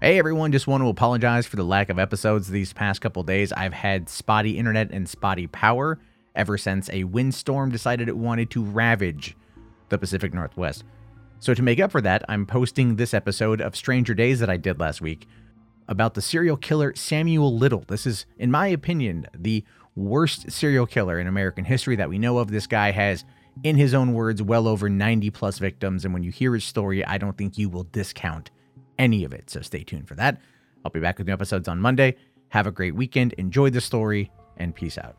Hey everyone, just want to apologize for the lack of episodes these past couple days. I've had spotty internet and spotty power ever since a windstorm decided it wanted to ravage the Pacific Northwest. So to make up for that, I'm posting this episode of Stranger Days that I did last week about the serial killer Samuel Little. This is, in my opinion, the worst serial killer in American history that we know of. This guy has, in his own words, well over 90 plus victims, and when you hear his story, I don't think you will discount any of it. So stay tuned for that. I'll be back with new episodes on Monday. Have a great weekend. Enjoy the story, and peace out.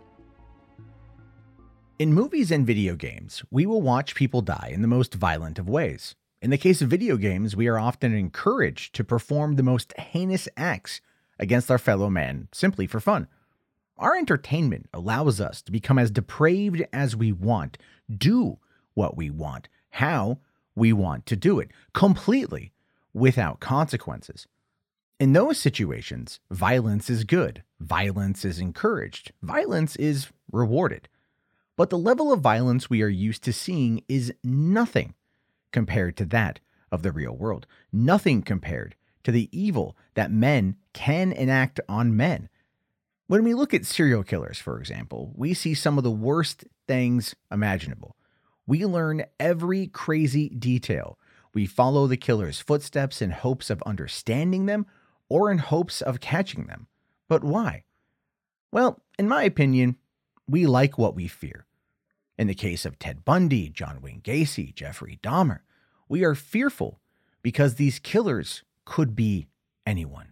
In movies and video games, we will watch people die in the most violent of ways. In the case of video games, we are often encouraged to perform the most heinous acts against our fellow man simply for fun. Our entertainment allows us to become as depraved as we want, do what we want, how we want to do it, completely without consequences. In those situations, violence is good, violence is encouraged, violence is rewarded. But the level of violence we are used to seeing is nothing compared to that of the real world, nothing compared to the evil that men can enact on men. When we look at serial killers, for example, we see some of the worst things imaginable. We learn every crazy detail. We follow the killer's footsteps in hopes of understanding them or in hopes of catching them. But why? Well, in my opinion, we like what we fear. In the case of Ted Bundy, John Wayne Gacy, Jeffrey Dahmer, we are fearful because these killers could be anyone.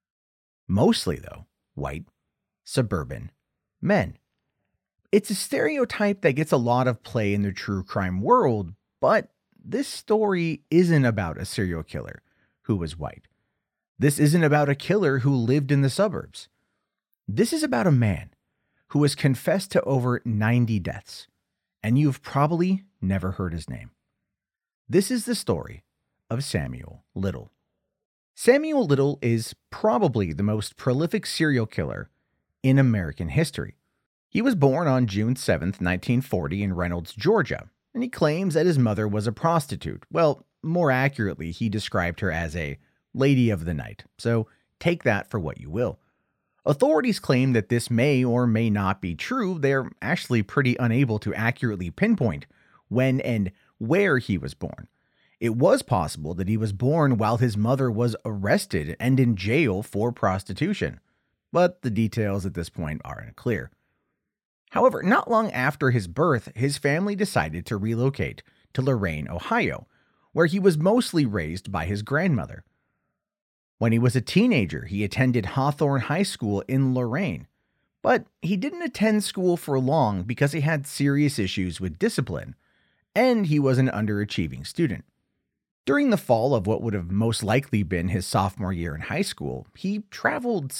Mostly, though, white, suburban men. It's a stereotype that gets a lot of play in the true crime world, but this story isn't about a serial killer who was white. This isn't about a killer who lived in the suburbs. This is about a man who has confessed to over 90 deaths, and you've probably never heard his name. This is the story of Samuel Little. Samuel Little is probably the most prolific serial killer in American history. He was born on June 7th, 1940 in Reynolds, Georgia, and he claims that his mother was a prostitute. Well, more accurately, he described her as a lady of the night, so take that for what you will. Authorities claim that this may or may not be true. They're actually pretty unable to accurately pinpoint when and where he was born. It was possible that he was born while his mother was arrested and in jail for prostitution, but the details at this point are unclear. However, not long after his birth, his family decided to relocate to Lorain, Ohio, where he was mostly raised by his grandmother. When he was a teenager, he attended Hawthorne High School in Lorain, but he didn't attend school for long because he had serious issues with discipline, and he was an underachieving student. During the fall of what would have most likely been his sophomore year in high school, he traveled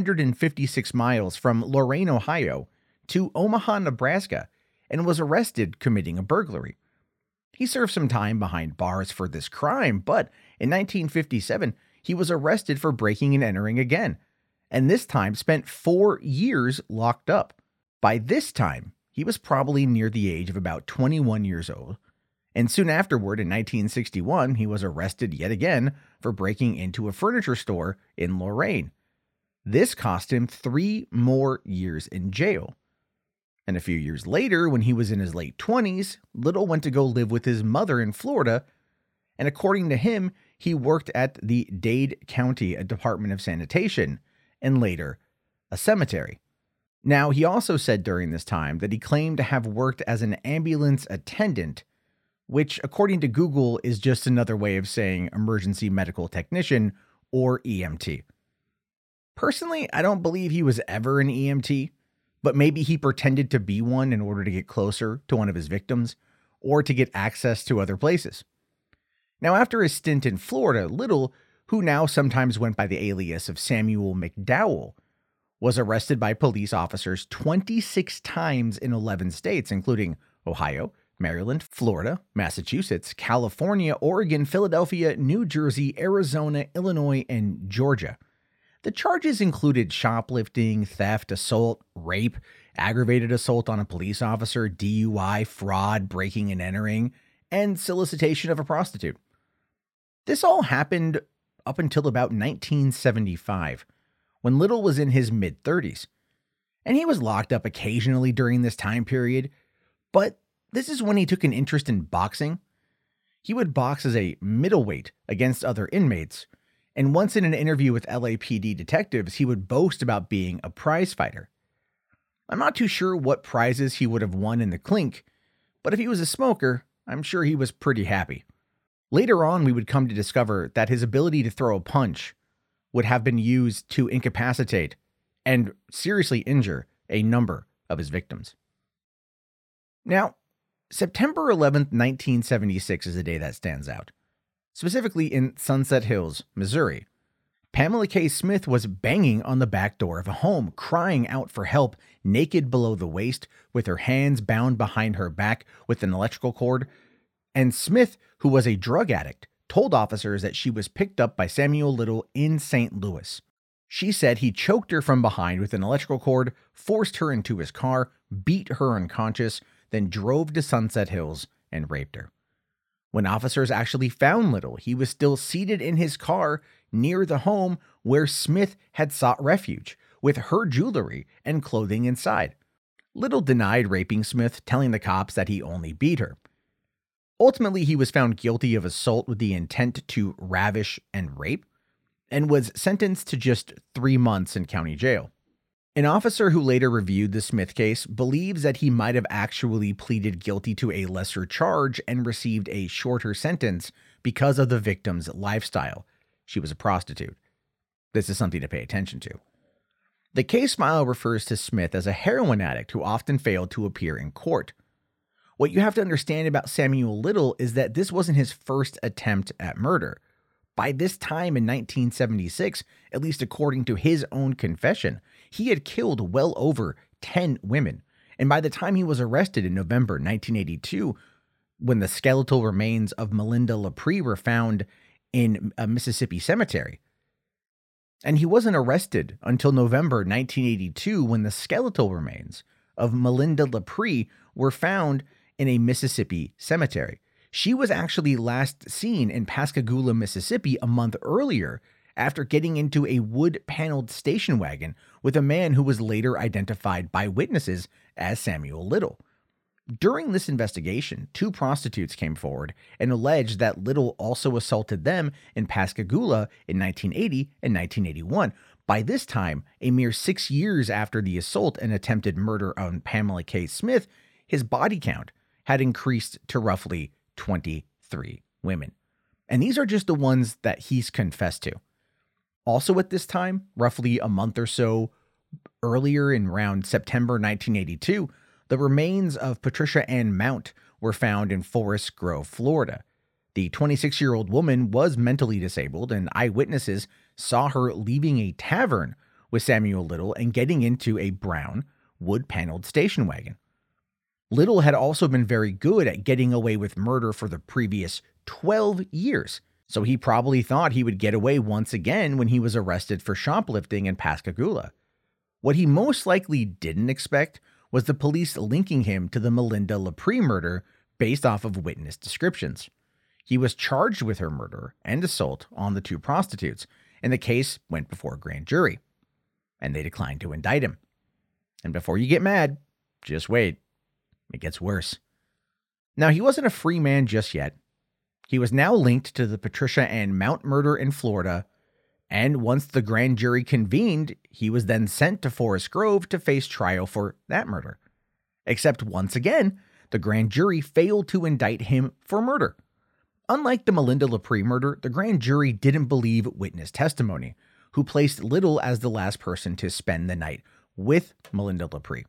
756 miles from Lorain, Ohio, to Omaha, Nebraska, and was arrested committing a burglary. He served some time behind bars for this crime, but in 1957, he was arrested for breaking and entering again, and this time spent 4 years locked up. By this time, he was probably near the age of about 21 years old, and soon afterward, in 1961, he was arrested yet again for breaking into a furniture store in Lorain. This cost him 3 more years in jail. And a few years later, when he was in his late 20s, Little went to go live with his mother in Florida, and according to him, he worked at the Dade County Department of Sanitation, and later, a cemetery. Now, he also said during this time that he claimed to have worked as an ambulance attendant, which, according to Google, is just another way of saying emergency medical technician, or EMT. Personally, I don't believe he was ever an EMT, but maybe he pretended to be one in order to get closer to one of his victims, or to get access to other places. Now, after his stint in Florida, Little, who now sometimes went by the alias of Samuel McDowell, was arrested by police officers 26 times in 11 states, including Ohio, Maryland, Florida, Massachusetts, California, Oregon, Philadelphia, New Jersey, Arizona, Illinois, and Georgia. The charges included shoplifting, theft, assault, rape, aggravated assault on a police officer, DUI, fraud, breaking and entering, and solicitation of a prostitute. This all happened up until about 1975, when Little was in his mid-30s. And he was locked up occasionally during this time period, but this is when he took an interest in boxing. He would box as a middleweight against other inmates, and once in an interview with LAPD detectives, he would boast about being a prize fighter. I'm not too sure what prizes he would have won in the clink, but if he was a smoker, I'm sure he was pretty happy. Later on, we would come to discover that his ability to throw a punch would have been used to incapacitate and seriously injure a number of his victims. Now, September 11th, 1976 is a day that stands out, specifically in Sunset Hills, Missouri. Pamela K. Smith was banging on the back door of a home, crying out for help, naked below the waist, with her hands bound behind her back with an electrical cord. And Smith, who was a drug addict, told officers that she was picked up by Samuel Little in St. Louis. She said he choked her from behind with an electrical cord, forced her into his car, beat her unconscious, then drove to Sunset Hills and raped her. When officers actually found Little, he was still seated in his car near the home where Smith had sought refuge, with her jewelry and clothing inside. Little denied raping Smith, telling the cops that he only beat her. Ultimately, he was found guilty of assault with the intent to ravish and rape, and was sentenced to just 3 months in county jail. An officer who later reviewed the Smith case believes that he might have actually pleaded guilty to a lesser charge and received a shorter sentence because of the victim's lifestyle. She was a prostitute. This is something to pay attention to. The case file refers to Smith as a heroin addict who often failed to appear in court. What you have to understand about Samuel Little is that this wasn't his first attempt at murder. By this time in 1976, at least according to his own confession, he had killed well over 10 women. And by the time he was arrested in November 1982, when the skeletal remains of Melinda LaPree were found in a Mississippi cemetery. And he wasn't arrested until November 1982 when the skeletal remains of Melinda LaPree were found in a Mississippi cemetery. She was actually last seen in Pascagoula, Mississippi a month earlier after getting into a wood-paneled station wagon with a man who was later identified by witnesses as Samuel Little. During this investigation, 2 prostitutes came forward and alleged that Little also assaulted them in Pascagoula in 1980 and 1981. By this time, a mere 6 years after the assault and attempted murder on Pamela K. Smith, his body count had increased to roughly 23 women. And these are just the ones that he's confessed to. Also at this time, roughly a month or so earlier in around September 1982, the remains of Patricia Ann Mount were found in Forest Grove, Florida. The 26-year-old woman was mentally disabled, and eyewitnesses saw her leaving a tavern with Samuel Little and getting into a brown, wood-paneled station wagon. Little had also been very good at getting away with murder for the previous 12 years, so he probably thought he would get away once again when he was arrested for shoplifting in Pascagoula. What he most likely didn't expect was the police linking him to the Melinda LaPree murder based off of witness descriptions. He was charged with her murder and assault on the 2 prostitutes, and the case went before a grand jury, and they declined to indict him. And before you get mad, just wait. It gets worse. Now, he wasn't a free man just yet. He was now linked to the Patricia Ann Mount murder in Florida, and once the grand jury convened, he was then sent to Forest Grove to face trial for that murder. Except once again, the grand jury failed to indict him for murder. Unlike the Melinda LaPree murder, the grand jury didn't believe witness testimony, who placed Little as the last person to spend the night with Melinda LaPree.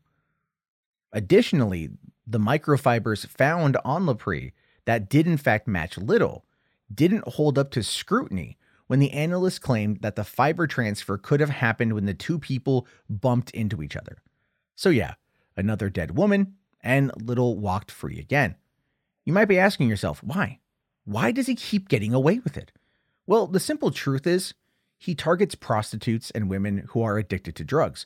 Additionally, the microfibers found on LaPree that did in fact match Little didn't hold up to scrutiny when the analysts claimed that the fiber transfer could have happened when the 2 people bumped into each other. So yeah, another dead woman, and Little walked free again. You might be asking yourself, why? Why does he keep getting away with it? Well, the simple truth is, he targets prostitutes and women who are addicted to drugs.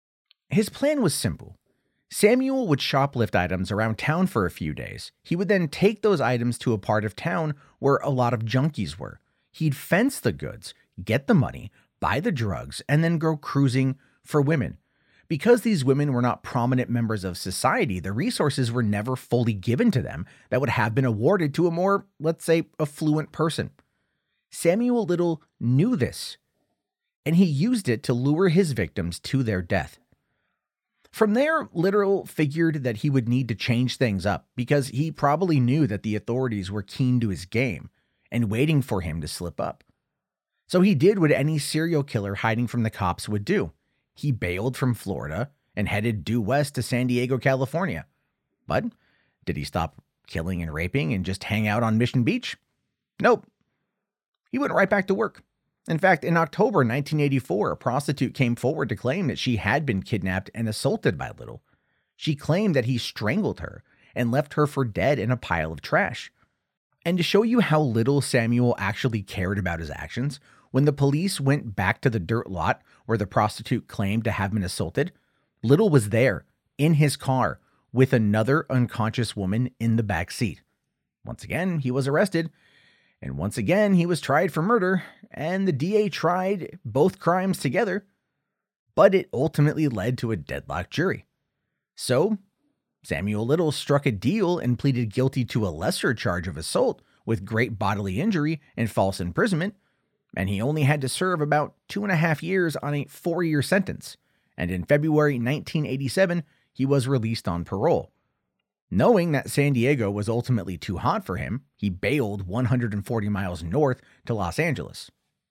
His plan was simple. Samuel would shoplift items around town for a few days. He would then take those items to a part of town where a lot of junkies were. He'd fence the goods, get the money, buy the drugs, and then go cruising for women. Because these women were not prominent members of society, the resources were never fully given to them that would have been awarded to a more, let's say, affluent person. Samuel Little knew this, and he used it to lure his victims to their death. From there, Little figured that he would need to change things up because he probably knew that the authorities were keen to his game and waiting for him to slip up. So he did what any serial killer hiding from the cops would do. He bailed from Florida and headed due west to San Diego, California. But did he stop killing and raping and just hang out on Mission Beach? Nope. He went right back to work. In fact, in October 1984, a prostitute came forward to claim that she had been kidnapped and assaulted by Little. She claimed that he strangled her and left her for dead in a pile of trash. And to show you how little Samuel actually cared about his actions, when the police went back to the dirt lot where the prostitute claimed to have been assaulted, Little was there, in his car, with another unconscious woman in the back seat. Once again, he was arrested, and once again, he was tried for murder, and the DA tried both crimes together, but it ultimately led to a deadlocked jury. So, Samuel Little struck a deal and pleaded guilty to a lesser charge of assault with great bodily injury and false imprisonment, and he only had to serve about 2.5 years on a 4-year sentence, and in February 1987, he was released on parole. Knowing that San Diego was ultimately too hot for him, he bailed 140 miles north to Los Angeles.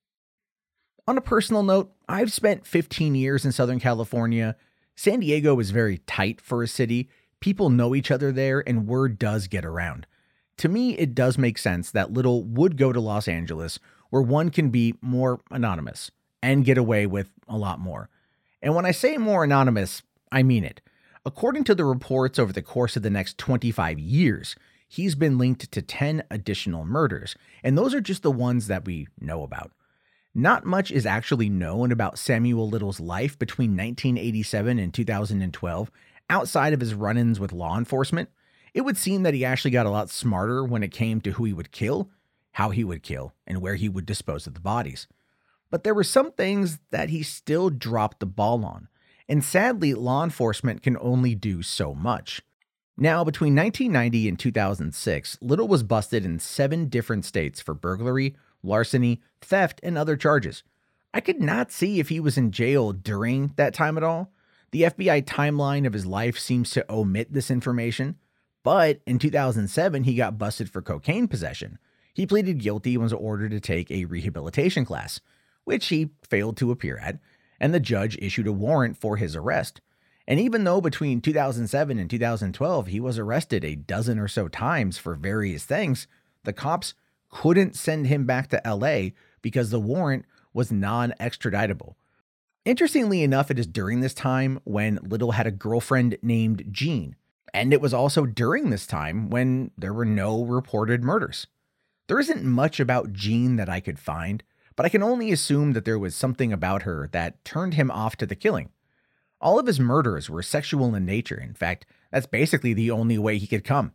On a personal note, I've spent 15 years in Southern California. San Diego is very tight for a city. People know each other there, and word does get around. To me, it does make sense that Little would go to Los Angeles, where one can be more anonymous and get away with a lot more. And when I say more anonymous, I mean it. According to the reports over the course of the next 25 years, he's been linked to 10 additional murders, and those are just the ones that we know about. Not much is actually known about Samuel Little's life between 1987 and 2012, outside of his run-ins with law enforcement. It would seem that he actually got a lot smarter when it came to who he would kill, how he would kill, and where he would dispose of the bodies. But there were some things that he still dropped the ball on, and sadly, law enforcement can only do so much. Now, between 1990 and 2006, Little was busted in 7 different states for burglary, larceny, theft, and other charges. I could not see if he was in jail during that time at all. The FBI timeline of his life seems to omit this information, but in 2007, he got busted for cocaine possession. He pleaded guilty and was ordered to take a rehabilitation class, which he failed to appear at, and the judge issued a warrant for his arrest. And even though between 2007 and 2012 he was arrested a dozen or so times for various things, the cops couldn't send him back to LA because the warrant was non-extraditable. Interestingly enough, it is during this time when Little had a girlfriend named Jean, and it was also during this time when there were no reported murders. There isn't much about Jean that I could find, but I can only assume that there was something about her that turned him off to the killing. All of his murders were sexual in nature. In fact, that's basically the only way he could come.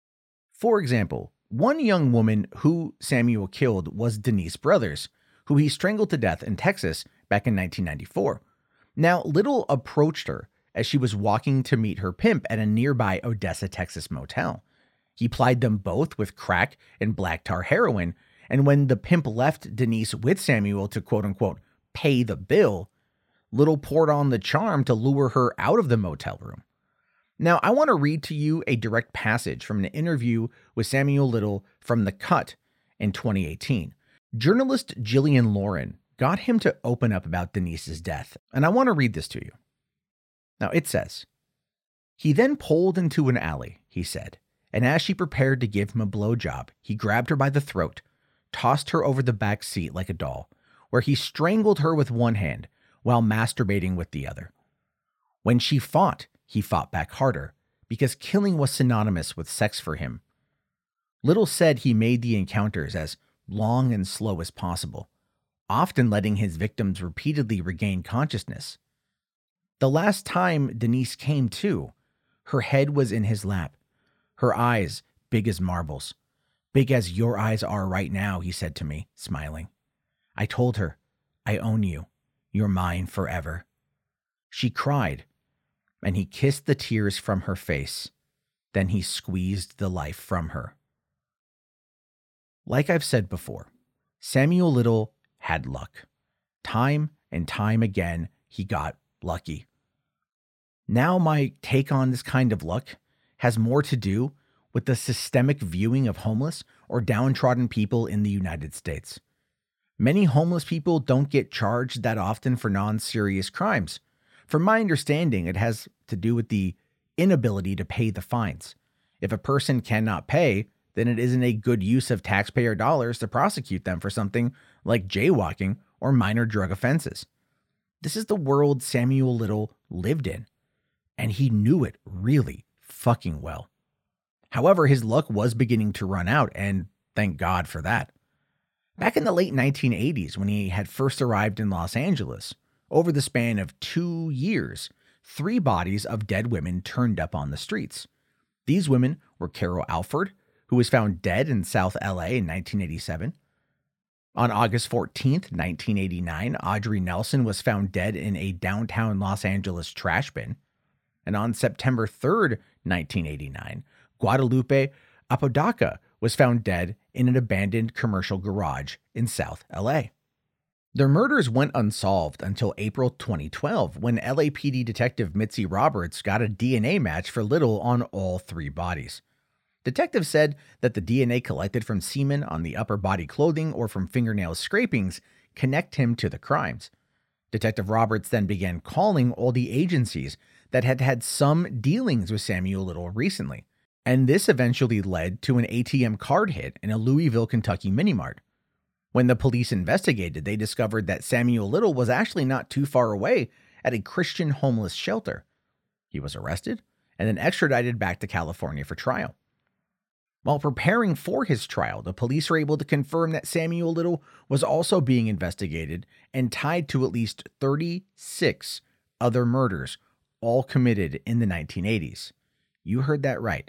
For example, one young woman who Samuel killed was Denise Brothers, who he strangled to death in Texas back in 1994. Now, Little approached her as she was walking to meet her pimp at a nearby Odessa, Texas motel. He plied them both with crack and black tar heroin, and when the pimp left Denise with Samuel to quote-unquote pay the bill, Little poured on the charm to lure her out of the motel room. Now, I want to read to you a direct passage from an interview with Samuel Little from The Cut in 2018. Journalist Jillian Lauren got him to open up about Denise's death, and I want to read this to you. Now, it says, "He then pulled into an alley," he said, "and as she prepared to give him a blowjob, he grabbed her by the throat, tossed her over the back seat like a doll, where he strangled her with one hand while masturbating with the other. When she fought, he fought back harder, because killing was synonymous with sex for him. Little said he made the encounters as long and slow as possible, often letting his victims repeatedly regain consciousness. The last time Denise came to, her head was in his lap, her eyes big as marbles, Big as your eyes are right now, he said to me, smiling. I told her, I own you. You're mine forever. She cried, and he kissed the tears from her face. Then he squeezed the life from her. Like I've said before, Samuel Little had luck. Time and time again, he got lucky. Now my take on this kind of luck has more to do with the systemic viewing of homeless or downtrodden people in the United States. Many homeless people don't get charged that often for non-serious crimes. From my understanding, it has to do with the inability to pay the fines. If a person cannot pay, then it isn't a good use of taxpayer dollars to prosecute them for something like jaywalking or minor drug offenses. This is the world Samuel Little lived in, and he knew it really fucking well. However, his luck was beginning to run out, and thank God for that. Back in the late 1980s, when he had first arrived in Los Angeles, over the span of 2 years, 3 bodies of dead women turned up on the streets. These women were Carol Alford, who was found dead in South LA in 1987. On August 14th, 1989, Audrey Nelson was found dead in a downtown Los Angeles trash bin. And on September 3rd, 1989, Guadalupe Apodaca was found dead in an abandoned commercial garage in South LA. Their murders went unsolved until April 2012, when LAPD detective Mitzi Roberts got a DNA match for Little on all 3 bodies. Detectives said that the DNA collected from semen on the upper body clothing or from fingernail scrapings connect him to the crimes. Detective Roberts then began calling all the agencies that had had some dealings with Samuel Little recently, and this eventually led to an ATM card hit in a Louisville, Kentucky mini-mart. When the police investigated, they discovered that Samuel Little was actually not too far away at a Christian homeless shelter. He was arrested and then extradited back to California for trial. While preparing for his trial, the police were able to confirm that Samuel Little was also being investigated and tied to at least 36 other murders, all committed in the 1980s. You heard that right.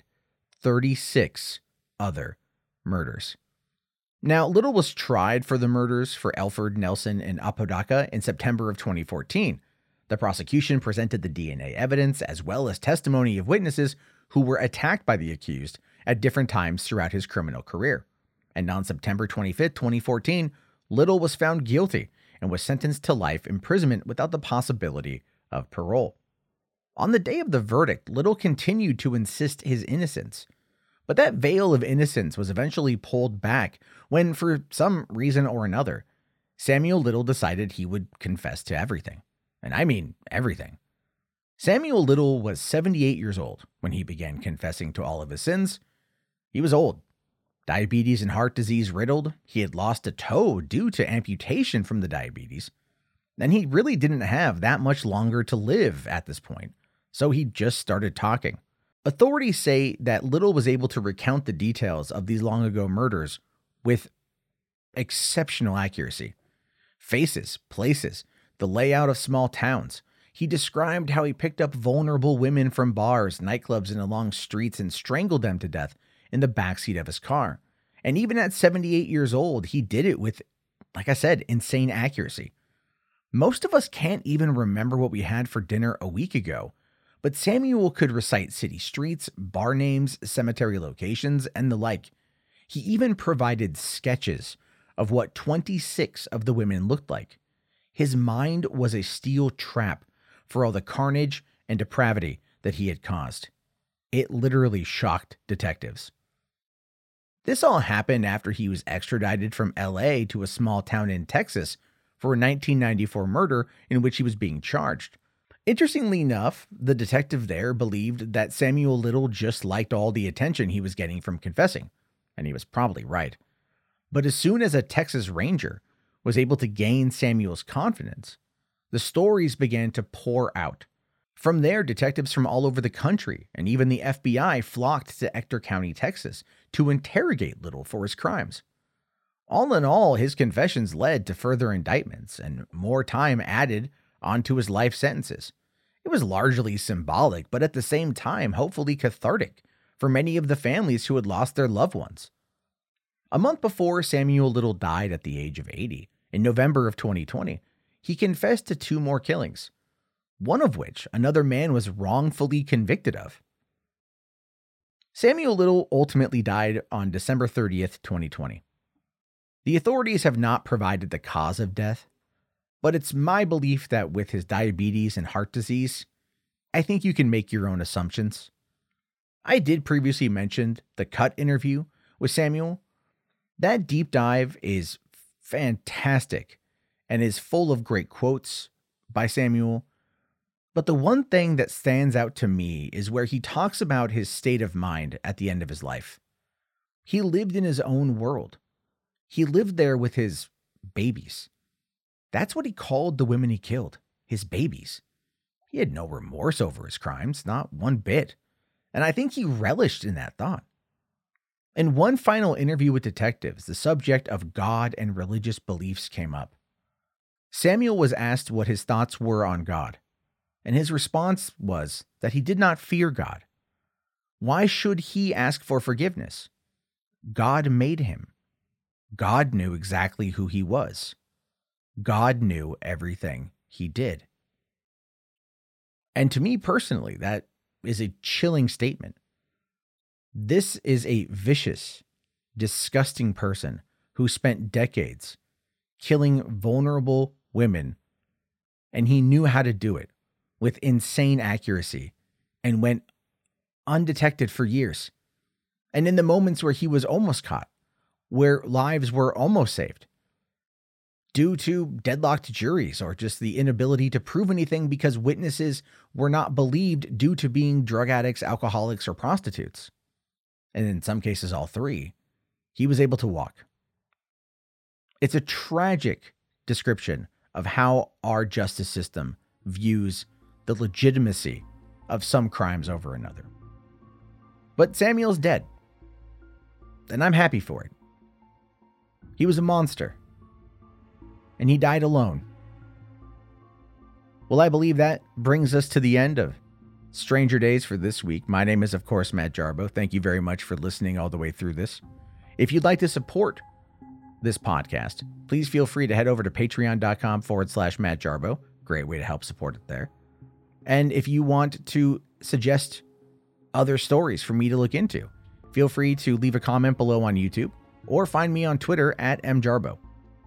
36 other murders. Now, Little was tried for the murders for Alford, Nelson, and Apodaca in September of 2014. The prosecution presented the DNA evidence as well as testimony of witnesses who were attacked by the accused at different times throughout his criminal career. And on September 25, 2014, Little was found guilty and was sentenced to life imprisonment without the possibility of parole. On the day of the verdict, Little continued to insist his innocence. But that veil of innocence was eventually pulled back when, for some reason or another, Samuel Little decided he would confess to everything. And I mean everything. Samuel Little was 78 years old when he began confessing to all of his sins. He was old. Diabetes and heart disease riddled. He had lost a toe due to amputation from the diabetes. And he really didn't have that much longer to live at this point. So he just started talking. Authorities say that Little was able to recount the details of these long ago murders with exceptional accuracy. Faces, places, the layout of small towns. He described how he picked up vulnerable women from bars, nightclubs, and along streets and strangled them to death in the backseat of his car. And even at 78 years old, he did it with, like I said, insane accuracy. Most of us can't even remember what we had for dinner a week ago, but Samuel could recite city streets, bar names, cemetery locations, and the like. He even provided sketches of what 26 of the women looked like. His mind was a steel trap for all the carnage and depravity that he had caused. It literally shocked detectives. This all happened after he was extradited from LA to a small town in Texas for a 1994 murder in which he was being charged. Interestingly enough, the detective there believed that Samuel Little just liked all the attention he was getting from confessing, and he was probably right. But as soon as a Texas Ranger was able to gain Samuel's confidence, the stories began to pour out. From there, detectives from all over the country and even the FBI flocked to Ector County, Texas, to interrogate Little for his crimes. All in all, his confessions led to further indictments and more time added onto his life sentences. It was largely symbolic, but at the same time, hopefully cathartic for many of the families who had lost their loved ones. A month before Samuel Little died at the age of 80, in November of 2020, he confessed to 2 more killings, one of which another man was wrongfully convicted of. Samuel Little ultimately died on December 30th, 2020. The authorities have not provided the cause of death, but it's my belief that with his diabetes and heart disease, I think you can make your own assumptions. I did previously mention the Cut interview with Samuel. That deep dive is fantastic and is full of great quotes by Samuel. But the one thing that stands out to me is where he talks about his state of mind at the end of his life. He lived in his own world. He lived there with his babies. That's what he called the women he killed, his babies. He had no remorse over his crimes, not one bit. And I think he relished in that thought. In one final interview with detectives, the subject of God and religious beliefs came up. Samuel was asked what his thoughts were on God, and his response was that he did not fear God. Why should he ask for forgiveness? God made him. God knew exactly who he was. God knew everything he did. And to me personally, that is a chilling statement. This is a vicious, disgusting person who spent decades killing vulnerable women, and he knew how to do it with insane accuracy and went undetected for years. And in the moments where he was almost caught, where lives were almost saved, due to deadlocked juries or just the inability to prove anything because witnesses were not believed due to being drug addicts, alcoholics, or prostitutes, and in some cases all 3, he was able to walk. It's a tragic description of how our justice system views the legitimacy of some crimes over another. But Samuel's dead, and I'm happy for it. He was a monster, and he died alone. Well, I believe that brings us to the end of Stranger Days for this week. My name is, of course, Matt Jarbo. Thank you very much for listening all the way through this. If you'd like to support this podcast, please feel free to head over to patreon.com/Matt Jarbo. Great way to help support it there. And if you want to suggest other stories for me to look into, feel free to leave a comment below on YouTube or find me on Twitter @MJarbo.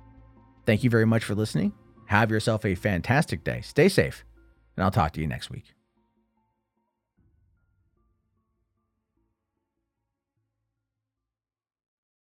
Thank you very much for listening. Have yourself a fantastic day. Stay safe, and I'll talk to you next week.